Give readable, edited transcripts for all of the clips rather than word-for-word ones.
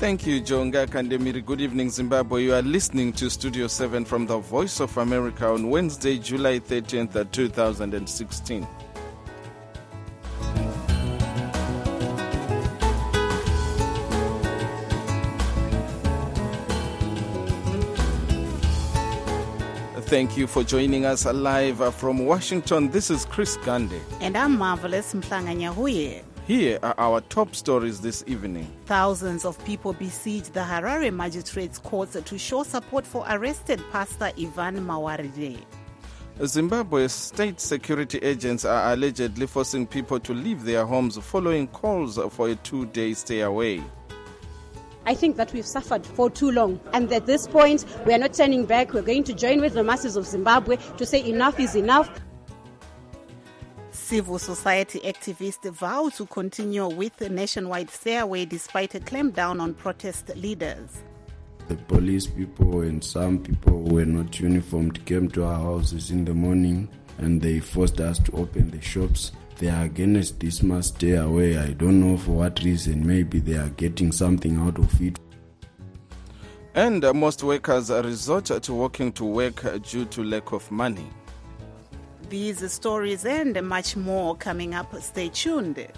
Thank you, Jonga Kandemiri. Good evening, Zimbabwe. You are listening to Studio 7 from the Voice of America on Wednesday, July 13th, 2016. Thank you for joining us live from Washington. This is Chris Gande. And I'm Marvelous Mhlanga-Nyahuye. Here are our top stories this evening. Thousands of people besieged the Harare Magistrates Court to show support for arrested Pastor Ivan Mawarire. Zimbabwe's state security agents are allegedly forcing people to leave their homes following calls for a 2-day stay away. I think that we've suffered for too long. And at this point, we are not turning back. We're going to join with the masses of Zimbabwe to say enough is enough. Civil society activists vow to continue with the nationwide stay away despite a clampdown on protest leaders. The police people and some people who were not uniformed came to our houses in the morning and they forced us to open the shops. They are against this must stay away. I don't know for what reason. Maybe they are getting something out of it. And most workers resort to walking to work due to lack of money. These stories and much more coming up. Stay tuned.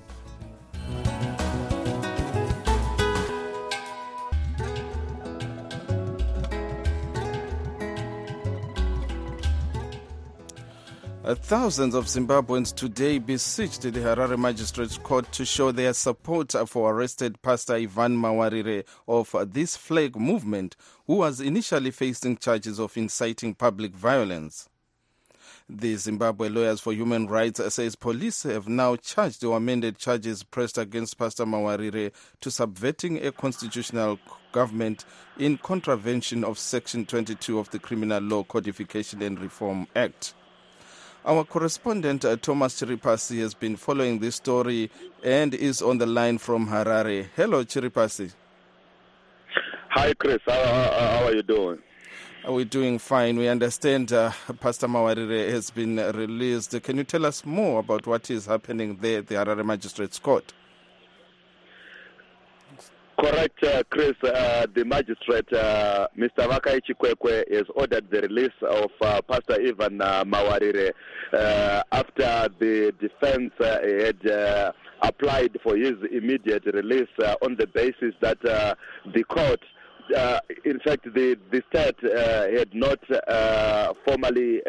Thousands of Zimbabweans today besieged the Harare Magistrates Court to show their support for arrested Pastor Ivan Mawarire of this flag movement, who was initially facing charges of inciting public violence. The Zimbabwe Lawyers for Human Rights says police have now charged or amended charges pressed against Pastor Mawarire to subverting a constitutional government in contravention of Section 22 of the Criminal Law Codification and Reform Act. Our correspondent Thomas Chiripasi has been following this story and is on the line from Harare. Hello, Chiripasi. Hi, Chris. How are you doing? We're doing fine. We understand Pastor Mawarire has been released. Can you tell us more about what is happening there at the Harare Magistrates Court? Correct, Chris. The magistrate, Mr. Vakai Chikwekwe, has ordered the release of Pastor Ivan Mawarire after the defense had applied for his immediate release on the basis that the court, in fact, the state had not formally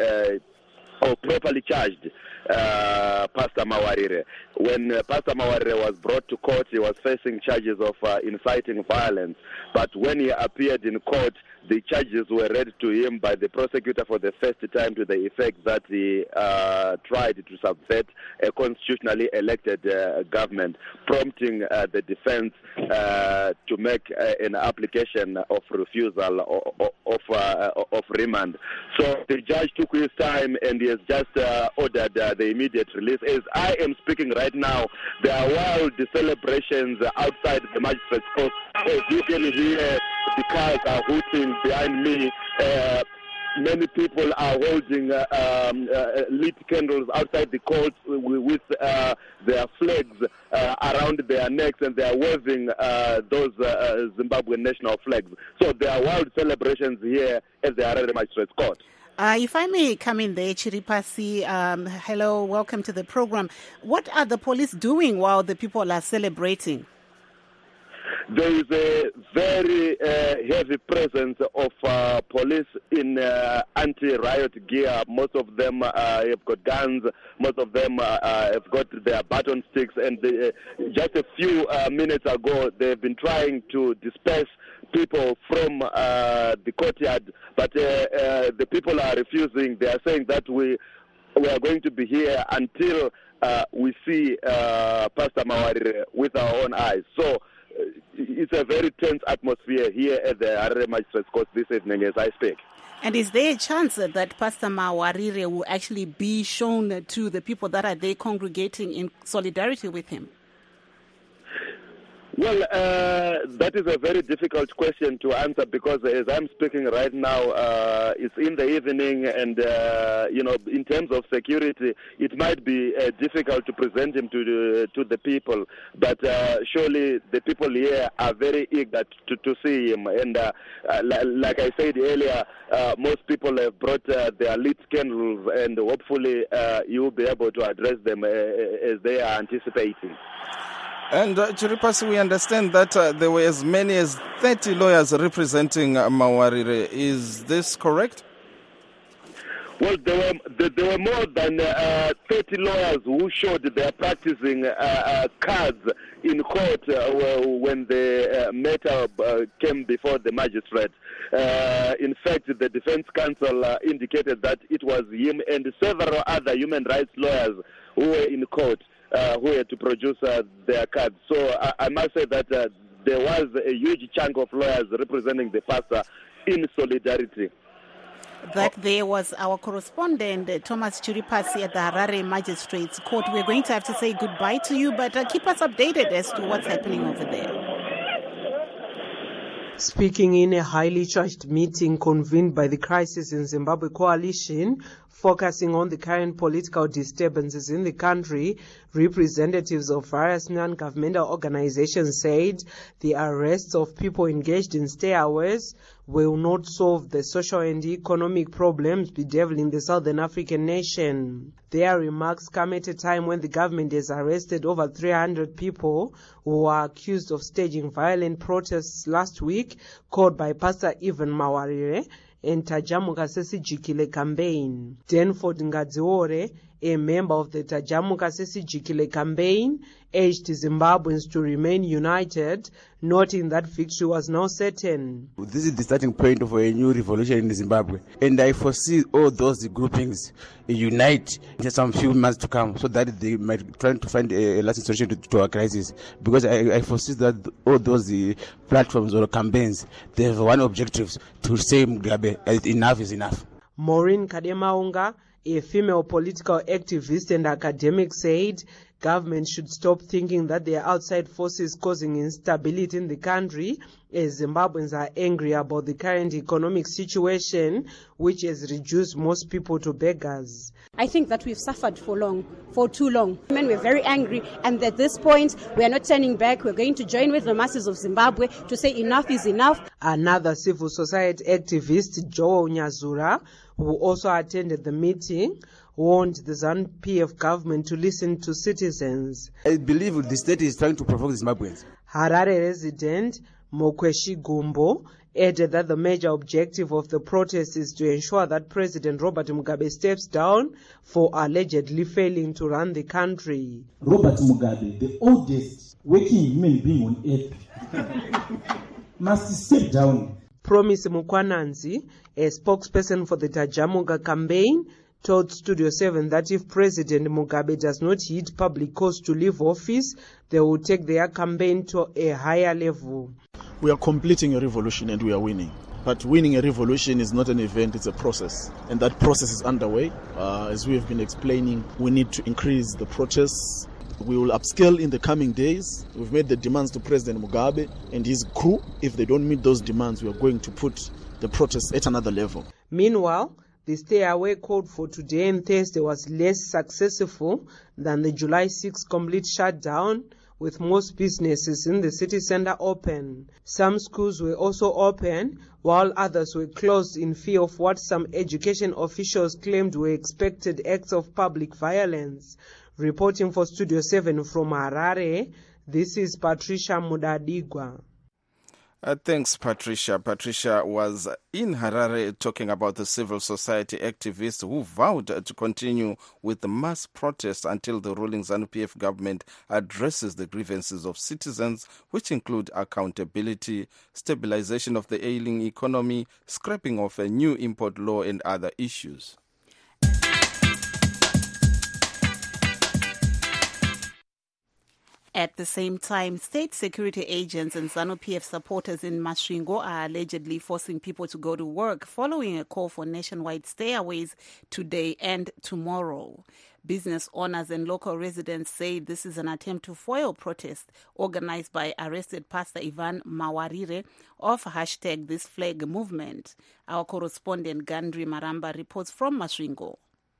or properly charged Pastor Mawarire. When Pastor Mawarire was brought to court, he was facing charges of inciting violence. But when he appeared in court, the charges were read to him by the prosecutor for the first time to the effect that he tried to subvert a constitutionally elected government, prompting the defense to make an application of refusal of remand. So the judge took his time and he has just ordered the immediate release. As I am speaking right now, there are wild celebrations outside the magistrate's court. As you can hear, the cars are hooting behind me. Many people are holding lit candles outside the court with their flags around their necks, and they are waving those Zimbabwean national flags. So there are wild celebrations here at the Harare Magistrates Court. If I may come in there, Chiripasi, hello, welcome to the program. What are the police doing while the people are celebrating? There is a very heavy presence of police in anti-riot gear. Most of them have got guns. Most of them have got their baton sticks. And just a few minutes ago, they've been trying to disperse people from the courtyard. But the people are refusing. They are saying that we are going to be here until we see Pastor Mawarire with our own eyes. So it's a very tense atmosphere here at the Harare Magistrates Court this evening as I speak. And is there a chance that Pastor Mawarire will actually be shown to the people that are there congregating in solidarity with him? Well, that is a very difficult question to answer because as I'm speaking right now, it's in the evening and, in terms of security, it might be difficult to present him to the people. But surely the people here are very eager to see him. And like I said earlier, most people have brought their lit candles and hopefully you will be able to address them as they are anticipating. And Chiripasi, we understand that there were as many as 30 lawyers representing Mawarire. Is this correct? Well, there were more than 30 lawyers who showed their practicing cards in court when the matter came before the magistrate. In fact, the defense counsel indicated that it was him and several other human rights lawyers who were in court who had to produce their cards. So I must say that there was a huge chunk of lawyers representing the pastor in solidarity. That there was our correspondent, Thomas Chiripasi at the Harare Magistrates Court. We're going to have to say goodbye to you, but keep us updated as to what's happening over there. Speaking in a highly charged meeting convened by the Crisis in Zimbabwe Coalition, focusing on the current political disturbances in the country, representatives of various non-governmental organizations said the arrests of people engaged in stayaways will not solve the social and economic problems bedeviling the Southern African nation. Their remarks come at a time when the government has arrested over 300 people who are accused of staging violent protests last week called by Pastor Ivan Mawarire and Tajamuka Sesijikile campaign. Denford Ngadziore, a member of the Tajamuka Sesijikile campaign, urged Zimbabweans to remain united, noting that victory was now certain. This is the starting point of a new revolution in Zimbabwe, and I foresee all those groupings unite in some few months to come so that they might try to find a lasting solution to our crisis, because I foresee that all those platforms or campaigns, they have one objective: to say Mugabe, enough is enough. Maureen Kademaunga, a female political activist and academic, said government should stop thinking that there are outside forces causing instability in the country, as Zimbabweans are angry about the current economic situation, which has reduced most people to beggars. I think that we've suffered for too long. Men were very angry, and at this point, we are not turning back. We're going to join with the masses of Zimbabwe to say enough is enough. Another civil society activist, Joe Nyazura, who also attended the meeting, warned the ZANU-PF government to listen to citizens. I believe the state is trying to provoke the Zimbabweans. Harare resident Mokweshi Gumbo added that the major objective of the protest is to ensure that President Robert Mugabe steps down for allegedly failing to run the country. Robert Mugabe, the oldest working human being on earth, must step down. Promise Mukwananzi, a spokesperson for the Tajamuka campaign, told Studio 7 that if President Mugabe does not heed public calls to leave office, they will take their campaign to a higher level. We are completing a revolution and we are winning. But winning a revolution is not an event, it's a process. And that process is underway. As we have been explaining, we need to increase the protests. We will upscale in the coming days. We've made the demands to President Mugabe and his crew. If they don't meet those demands, we are going to put the protests at another level. Meanwhile, the stay-away called for today and Thursday was less successful than the July 6 complete shutdown, with most businesses in the city center open. Some schools were also open, while others were closed in fear of what some education officials claimed were expected acts of public violence. Reporting for Studio 7 from Harare, this is Patricia Mudadigwa. Thanks, Patricia. Patricia was in Harare talking about the civil society activists who vowed to continue with the mass protests until the ruling ZANU-PF government addresses the grievances of citizens, which include accountability, stabilization of the ailing economy, scrapping of a new import law, and other issues. At the same time, state security agents and ZANU-PF supporters in Masvingo are allegedly forcing people to go to work following a call for nationwide stayaways today and tomorrow. Business owners and local residents say this is an attempt to foil protest organized by arrested Pastor Ivan Mawarire of #ThisFlag movement. Our correspondent Gandri Maramba reports from Masvingo.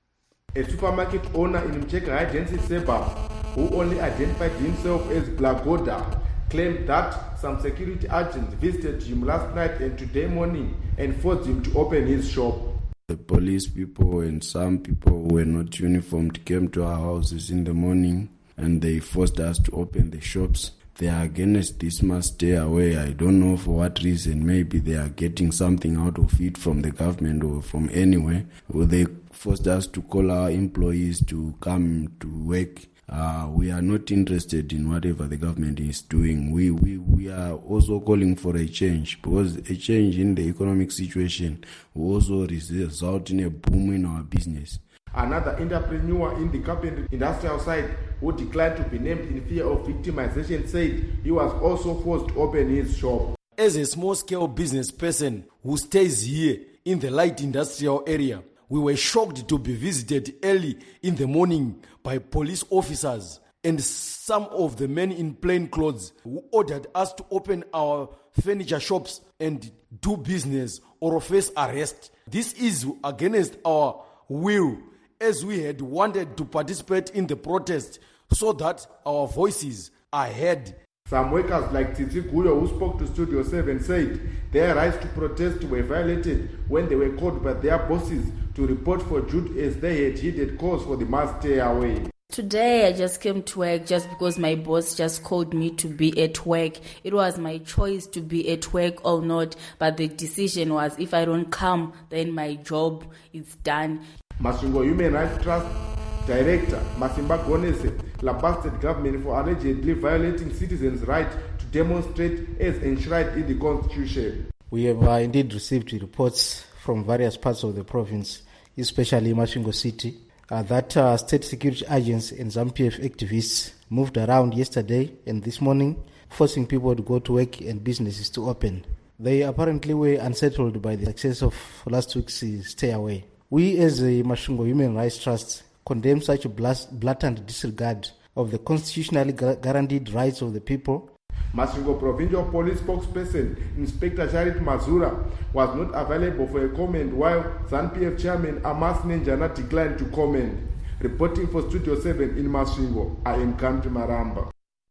A supermarket owner in Mcheka High-density suburb, who only identified himself as Blagoda, claimed that some security agents visited him last night and today morning and forced him to open his shop. The police people and some people who were not uniformed came to our houses in the morning and they forced us to open the shops. They are against this must stay away. I don't know for what reason. Maybe they are getting something out of it from the government or from anywhere. Or they forced us to call our employees to come to work. We are not interested in whatever the government is doing. We are also calling for a change, because a change in the economic situation will also result in a boom in our business. Another entrepreneur in the carpentry industrial side, who declined to be named in fear of victimization, said he was also forced to open his shop. As a small-scale business person who stays here in the light industrial area, we were shocked to be visited early in the morning by police officers and some of the men in plain clothes who ordered us to open our furniture shops and do business or face arrest. This is against our will, as we had wanted to participate in the protest so that our voices are heard. Some workers like Titi Guyo, who spoke to Studio 7, said their rights to protest were violated when they were called by their bosses to report for duty, as they had heeded calls for the mass stay away. Today I just came to work just because my boss just called me to be at work. It was my choice to be at work or not, but the decision was if I don't come, then my job is done. Masvingo Human Rights Trust Director Masimba Gonese lambasted government for allegedly violating citizens' right to demonstrate as enshrined in the Constitution. We have indeed received reports from various parts of the province, especially Masvingo City, that state security agents and ZANU-PF activists moved around yesterday and this morning, forcing people to go to work and businesses to open. They apparently were unsettled by the success of last week's stay away. We as a Masvingo Human Rights Trust condemn such a blatant disregard of the constitutionally guaranteed rights of the people. Masvingo Provincial Police spokesperson Inspector Charit Mazura was not available for a comment, while ZANU-PF Chairman Amas Nenjana declined to comment. Reporting for Studio 7 in Masvingo, I am Gandri Maramba.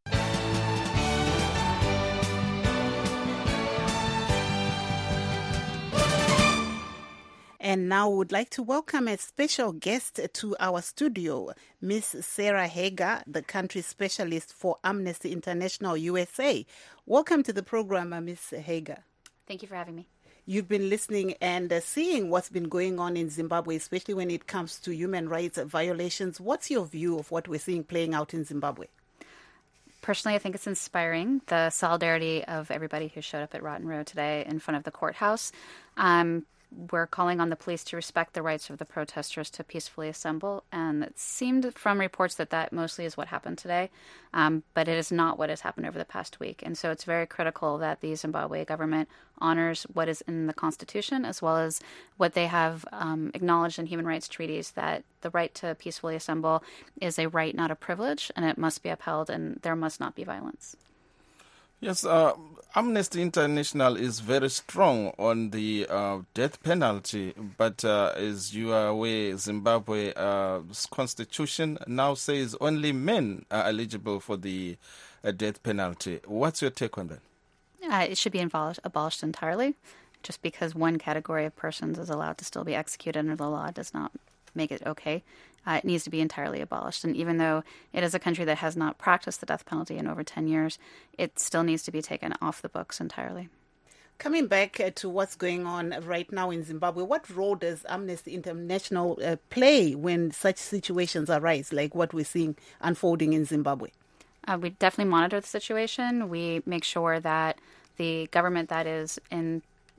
And now we would like to welcome a special guest to our studio, Ms. Sarah Hager, the country specialist for Amnesty International USA. Welcome to the program, Ms. Hager. Thank you for having me. You've been listening and seeing what's been going on in Zimbabwe, especially when it comes to human rights violations. What's your view of what we're seeing playing out in Zimbabwe? Personally, I think it's inspiring, the solidarity of everybody who showed up at Rotten Row today in front of the courthouse. We're calling on the police to respect the rights of the protesters to peacefully assemble, and it seemed from reports that mostly is what happened today, but it is not what has happened over the past week. And so it's very critical that the Zimbabwe government honors what is in the Constitution, as well as what they have acknowledged in human rights treaties, that the right to peacefully assemble is a right, not a privilege, and it must be upheld, and there must not be violence. Yes, Amnesty International is very strong on the death penalty, but as you are aware, Zimbabwe's constitution now says only men are eligible for the death penalty. What's your take on that? It should be abolished entirely. Just because one category of persons is allowed to still be executed under the law does not make it okay. It needs to be entirely abolished. And even though it is a country that has not practiced the death penalty in over 10 years, it still needs to be taken off the books entirely. Coming back to what's going on right now in Zimbabwe, what role does Amnesty International play when such situations arise, like what we're seeing unfolding in Zimbabwe? We definitely monitor the situation. We make sure that the government that is in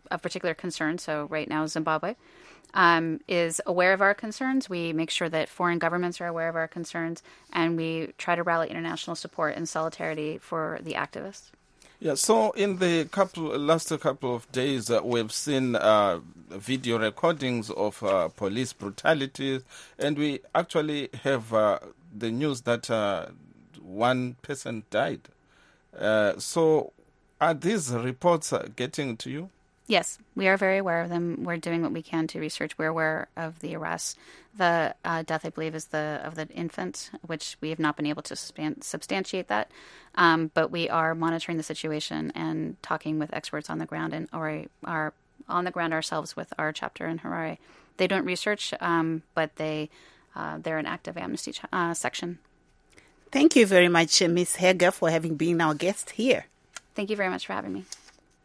of particular concern, so right now Zimbabwe, is aware of our concerns. We make sure that foreign governments are aware of our concerns, and we try to rally international support and solidarity for the activists. Yeah, so in the last couple of days, we've seen video recordings of police brutality, and we actually have the news that one person died. So are these reports getting to you? Yes, we are very aware of them. We're doing what we can to research. We're aware of the arrests. The death, I believe, is of the infant, which we have not been able to substantiate that. But we are monitoring the situation and talking with experts on the ground, and or are on the ground ourselves with our chapter in Harare. They don't research, but they're an active Amnesty section. Thank you very much, Ms. Heger, for having been our guest here. Thank you very much for having me.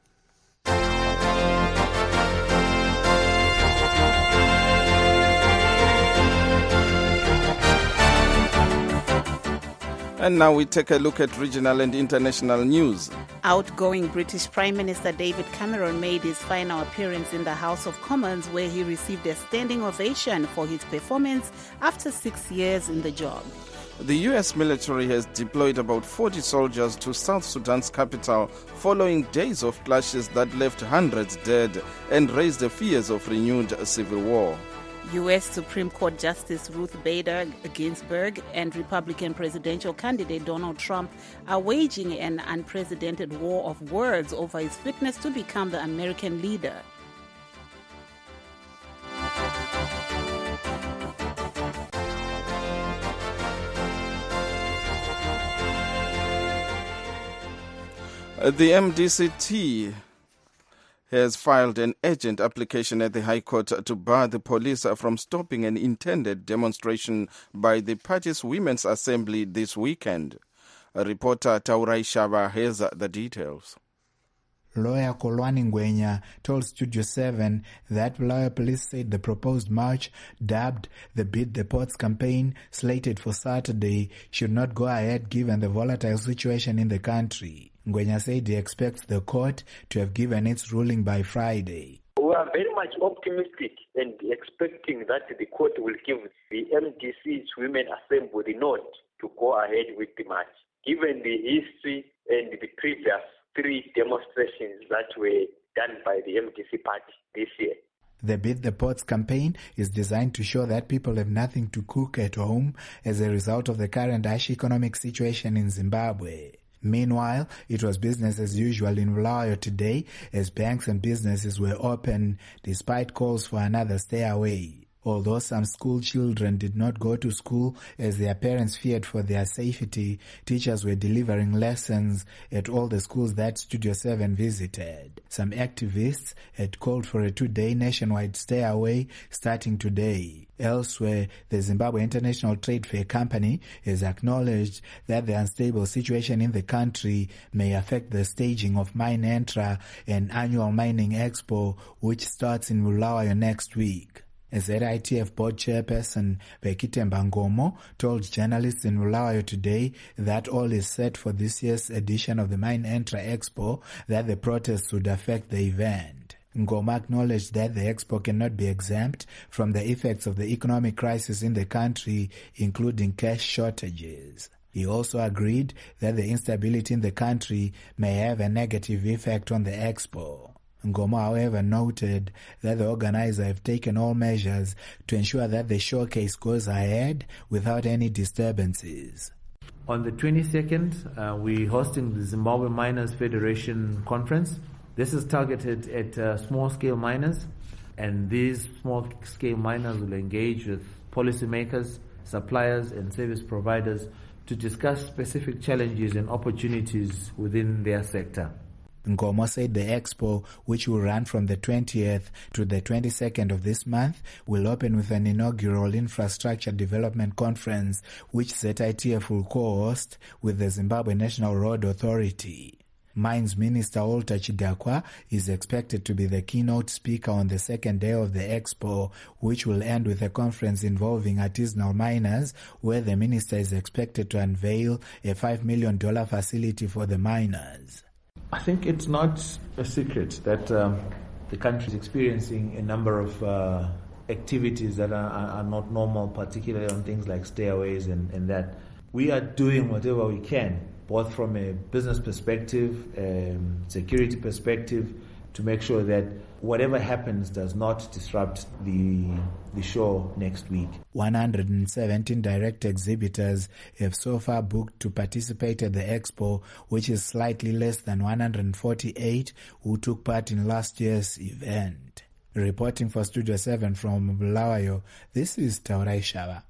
And now we take a look at regional and international news. Outgoing British Prime Minister David Cameron made his final appearance in the House of Commons, where he received a standing ovation for his performance after 6 years in the job. The U.S. military has deployed about 40 soldiers to South Sudan's capital following days of clashes that left hundreds dead and raised the fears of renewed civil war. U.S. Supreme Court Justice Ruth Bader Ginsburg and Republican presidential candidate Donald Trump are waging an unprecedented war of words over his fitness to become the American leader. The MDCT has filed an urgent application at the High Court to bar the police from stopping an intended demonstration by the party's Women's Assembly this weekend. Reporter Taurai Shaba has the details. Lawyer Kolwani Ngwenya told Studio 7 that Bulawayo police said the proposed march, dubbed the Beat the Pots campaign, slated for Saturday, should not go ahead given the volatile situation in the country. Ngwenya said he expects the court to have given its ruling by Friday. We are very much optimistic and expecting that the court will give the MDC's Women Assembly the nod to go ahead with the march, given the history and the previous 3 demonstrations that were done by the MDC party this year. The Beat the Pots campaign is designed to show that people have nothing to cook at home as a result of the current harsh economic situation in Zimbabwe. Meanwhile, it was business as usual in Bulawayo today as banks and businesses were open despite calls for another stay away. Although some school children did not go to school as their parents feared for their safety, teachers were delivering lessons at all the schools that Studio 7 visited. Some activists had called for a 2-day nationwide stay away starting today. Elsewhere, the Zimbabwe International Trade Fair Company has acknowledged that the unstable situation in the country may affect the staging of MineEntra, an annual mining expo which starts in Bulawayo next week. ZITF board chairperson Bekitemba Ngomo told journalists in Bulawayo today that all is set for this year's edition of the MineEntra Expo, that the protests would affect the event. Ngoma acknowledged that the expo cannot be exempt from the effects of the economic crisis in the country, including cash shortages. He also agreed that the instability in the country may have a negative effect on the expo. Ngoma, however, noted that the organizer have taken all measures to ensure that the showcase goes ahead without any disturbances. On the 22nd, we're hosting the Zimbabwe Miners Federation Conference. This is targeted at small-scale miners, and these small-scale miners will engage with policymakers, suppliers, and service providers to discuss specific challenges and opportunities within their sector. Ngomo said the expo, which will run from the 20th to the 22nd of this month, will open with an inaugural infrastructure development conference, which ZITF will co-host with the Zimbabwe National Road Authority. Mines Minister Walter Chidakwa is expected to be the keynote speaker on the second day of the expo, which will end with a conference involving artisanal miners, where the minister is expected to unveil a $5 million facility for the miners. I think it's not a secret that The country is experiencing a number of activities that are not normal, particularly on things like stayaways and that. We are doing whatever we can, both from a business perspective, security perspective, to make sure that whatever happens does not disrupt the show next week. 117 direct exhibitors have so far booked to participate at the expo, which is slightly less than 148 who took part in last year's event. Reporting for Studio 7 from Bulawayo, this is Taurai Shava.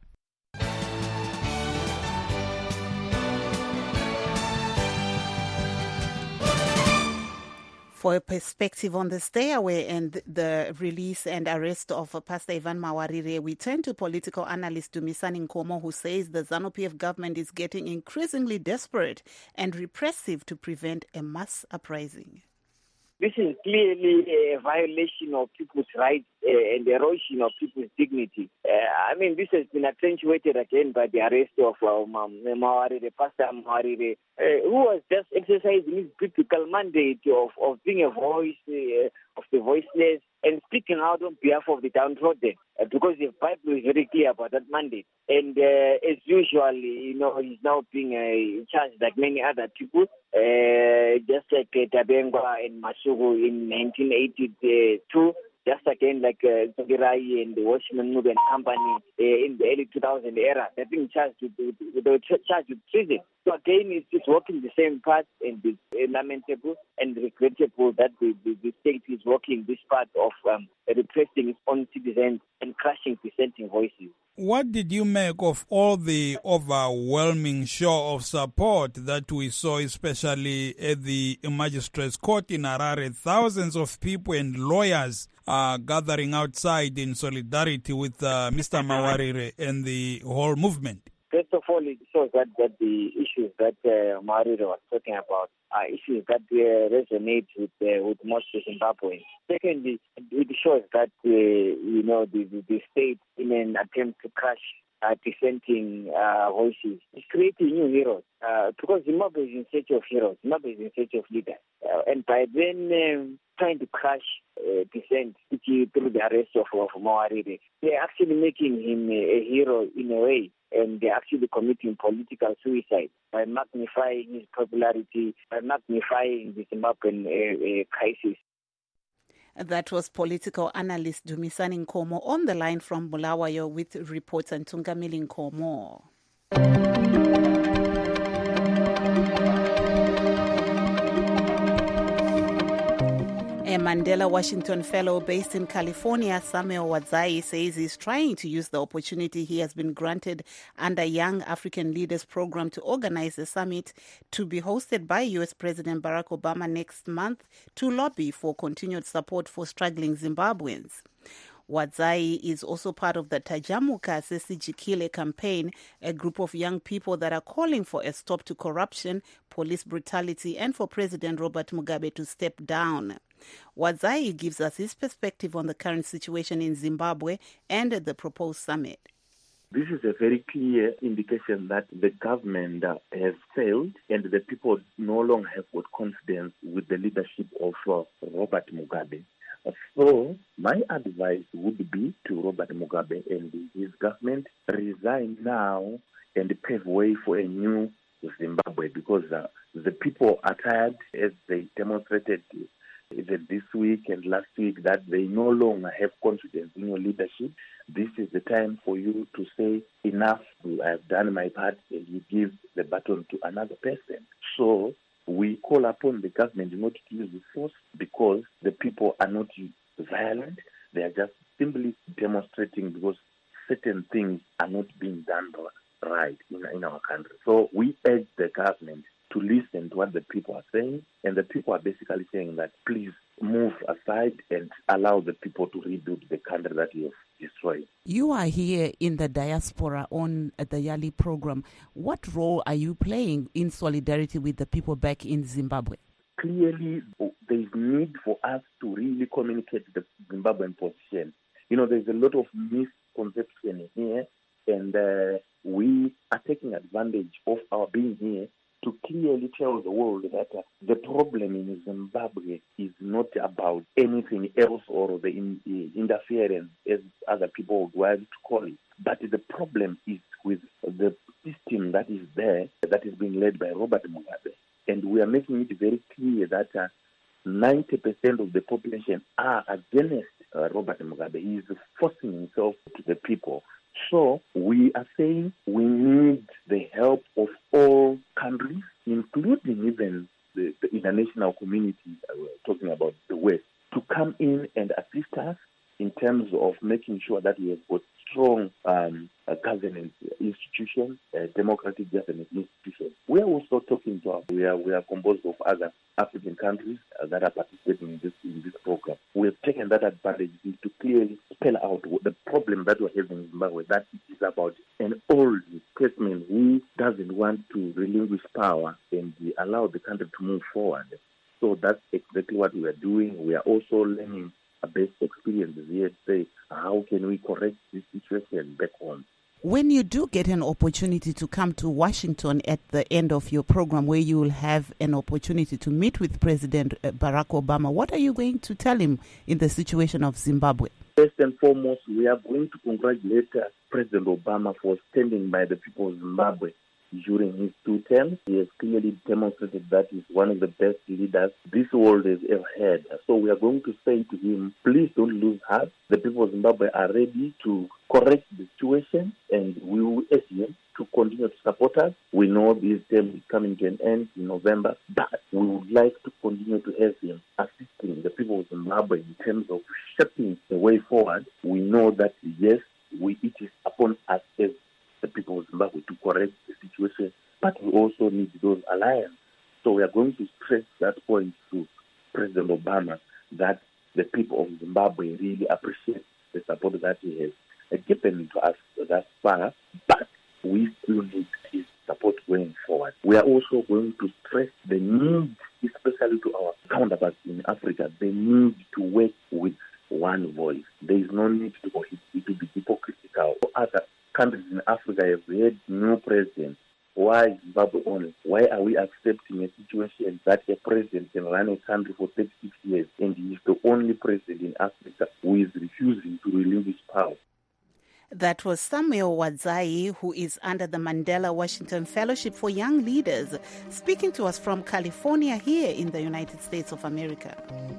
For a perspective on the stayaway and the release and arrest of Pastor Ivan Mawarire, we turn to political analyst Dumisani Nkomo, who says the ZANU-PF government is getting increasingly desperate and repressive to prevent a mass uprising. This is clearly a violation of people's rights and erosion of people's dignity. This has been accentuated again by the arrest of Mawarire, Pastor Mawarire, who was just exercising his biblical mandate of being a voice of the voiceless and speaking out on behalf of the downtrodden, because the Bible is very clear about that mandate. And as usual, he's now being charged like many other people, just like Tabengwa and Masugu in 1982. Just again, like Togirai and the Washington Movement Company in the early 2000 era, they're being charged with treason. So again, it's walking the same path, and it's lamentable and regrettable that the state is walking this path of repressing its own citizens and crushing dissenting voices. What did you make of all the overwhelming show of support that we saw, especially at the Magistrates Court in Harare? Thousands of people and lawyers gathering outside in solidarity with Mr. Mawarire and the whole movement. First of all, it shows that the issues that Mawarire was talking about are issues that resonate with most Zimbabweans. Secondly, it shows that the state, in an attempt to crush dissenting voices, is creating new heroes. Because Zimbabwe is in search of heroes, Zimbabwe is in search of leaders. And by then trying to crush dissent through the arrest of Mawarire, they're actually making him a hero in a way. And they're actually committing political suicide by magnifying his popularity, by magnifying the Zimbabwean crisis. That was political analyst Dumisani Nkomo on the line from Bulawayo with reports and Tungamili Nkomo. A Mandela Washington fellow based in California, Samuel Wadzai, says he's trying to use the opportunity he has been granted under Young African Leaders Program to organize a summit to be hosted by U.S. President Barack Obama next month to lobby for continued support for struggling Zimbabweans. Wadzai is also part of the Tajamuka Sesijikile campaign, a group of young people that are calling for a stop to corruption, police brutality, and for President Robert Mugabe to step down. Wadzai gives us his perspective on the current situation in Zimbabwe and the proposed summit. This is a very clear indication that the government has failed and the people no longer have got confidence with the leadership of Robert Mugabe. So my advice would be to Robert Mugabe and his government, resign now and pave way for a new Zimbabwe, because the people are tired, as they demonstrated either this week and last week, that they no longer have confidence in your leadership. This is the time for you to say, enough, I have done my part, and you give the baton to another person. So we call upon the government not to use the force, because the people are not violent. They are just simply demonstrating because certain things are not being done right in our country. So we urge the government to listen to what the people are saying, and the people are basically saying that please move aside and allow the people to rebuild the country that you have destroyed. You are here in the diaspora on the Yali program. What role are you playing in solidarity with the people back in Zimbabwe? Clearly, there is need for us to really communicate the Zimbabwean position. There's a lot of misconception here, and we are taking advantage of our being here to clearly tell the world that the problem in Zimbabwe is not about anything else or the interference, as other people would like to call it, but the problem is with the system that is there, that is being led by Robert Mugabe. And we are making it very clear that 90% of the population are against Robert Mugabe. He is forcing himself to the people. So we are saying we need the help of all countries, including even the international community, talking about the West, to come in and assist us in terms of making sure that we have got strong governance institutions, democratic governance institutions. We are also talking to we are composed of other African countries that are participating in this program. We have taken that advantage to clearly spell out the problem that we're having in Zimbabwe, that it is about an old statesman who doesn't want to relinquish power and allow the country to move forward. So that's exactly what we are doing. We are also learning best experiences here to say, how can we correct this situation back home? When you do get an opportunity to come to Washington at the end of your program, where you will have an opportunity to meet with President Barack Obama, what are you going to tell him in the situation of Zimbabwe? First and foremost, we are going to congratulate President Obama for standing by the people of Zimbabwe during his 2 terms. He has clearly demonstrated that he's one of the best leaders this world has ever had. So we are going to say to him, please don't lose heart. The people of Zimbabwe are ready to correct the situation, and we will ask him to continue to support us. We know this term is coming to an end in November, but we would like to continue to have him assisting the people of Zimbabwe in terms of shaping the way forward. We know that, yes, it is upon us as the people of Zimbabwe to correct the situation, but we also need those alliances. So we are going to stress that point to President Obama, that the people of Zimbabwe really appreciate the support that he has given to us thus far, but we still need his support going forward. We are also going to stress the need, especially to our counterparts in Africa, the need to work with one voice. There is no need to be hypocritical. Other countries in Africa have had new presidents. Why Zimbabwe only? Why are we accepting a situation that a president can run a country for 36 years and he is the only president in Africa who is refusing to relinquish power? That was Samuel Wadzai, who is under the Mandela Washington Fellowship for Young Leaders, speaking to us from California here in the United States of America.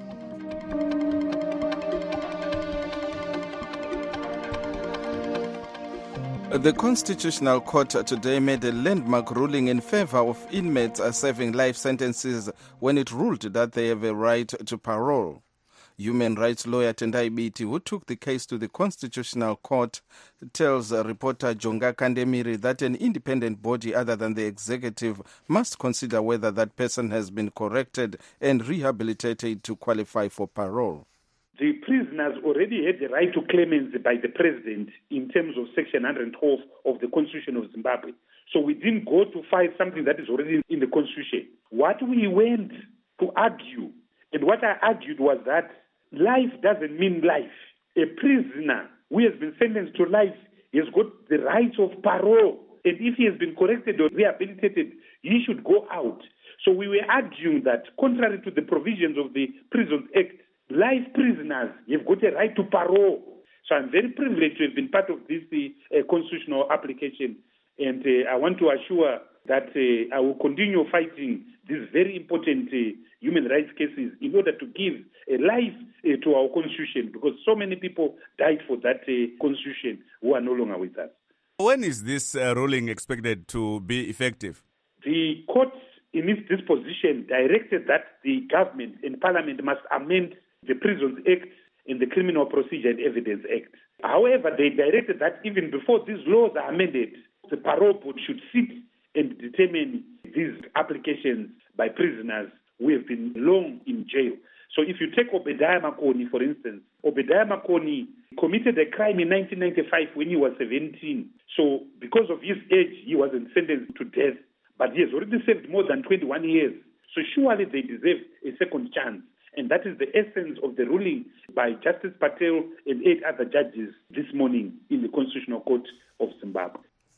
The Constitutional Court today made a landmark ruling in favor of inmates serving life sentences when it ruled that they have a right to parole. Human rights lawyer Tendai Biti, who took the case to the Constitutional Court, tells reporter Jonga Kandemiri that an independent body other than the executive must consider whether that person has been corrected and rehabilitated to qualify for parole. The prisoners already had the right to clemency by the president in terms of Section 112 of the Constitution of Zimbabwe. So we didn't go to fight something that is already in the Constitution. What we went to argue, and what I argued was that life doesn't mean life. A prisoner who has been sentenced to life has got the rights of parole. And if he has been corrected or rehabilitated, he should go out. So we were arguing that, contrary to the provisions of the Prisons Act, life prisoners have got a right to parole. So I'm very privileged to have been part of this constitutional application. And I want to assure that I will continue fighting these very important human rights cases in order to give a life to our constitution, because so many people died for that constitution who are no longer with us. When is this ruling expected to be effective? The court, in its disposition, directed that the government and parliament must amend the Prisons Act and the Criminal Procedure and Evidence Act. However, they directed that even before these laws are amended, the parole board should sit and determine these applications by prisoners who have been long in jail. So if you take Obadiah Makoni, for instance, Obadiah Makoni committed a crime in 1995 when he was 17. So because of his age, he wasn't sentenced to death, but he has already served more than 21 years. So surely they deserve a second chance. And that is the essence of the ruling by Justice Patel and 8 other judges this morning in the Constitutional Court of Zimbabwe.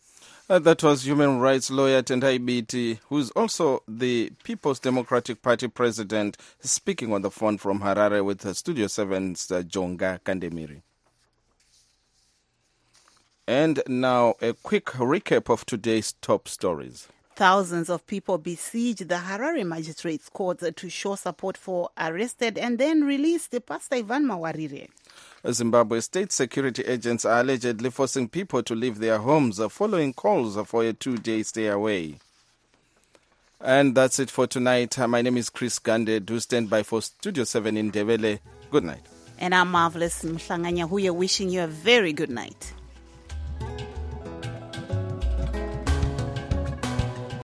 That was human rights lawyer Tendai Biti, who's also the People's Democratic Party president, speaking on the phone from Harare with Studio 7's Jonga Kandemiri. And now a quick recap of today's top stories. Thousands of people besieged the Harare Magistrates Court to show support for arrested and then released Pastor Ivan Mawarire. Zimbabwe state security agents are allegedly forcing people to leave their homes following calls for a 2-day stay away. And that's it for tonight. My name is Chris Gande. Do stand by for Studio 7 in Ndebele. Good night. And I'm Marvelous Mhlanganya Huye wishing you a very good night.